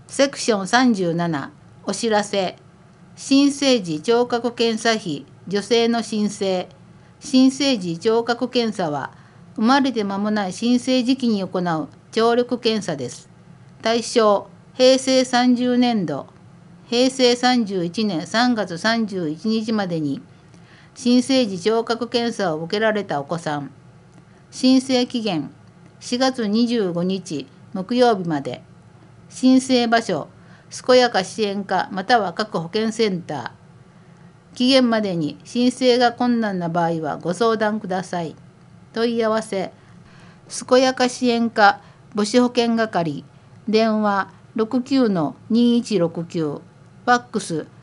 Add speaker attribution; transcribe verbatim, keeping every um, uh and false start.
Speaker 1: セクションさんじゅうななお知らせ。新生児聴覚検査費助成の申請。新生児聴覚検査は生まれて間もない新生児期に行う聴力検査です。対象へいせいさんじゅうねんどへいせいさんじゅういちねんさんがつさんじゅういちにちまでに新生児聴覚検査を受けられたお子さん。申請期限しがつにじゅうごにち木曜日まで。申請場所健やか支援課または各保健センター。期限までに申請が困難な場合はご相談ください。問い合わせ健やか支援課母子保健係電話 ろくきゅうのにいちろくきゅう ファックス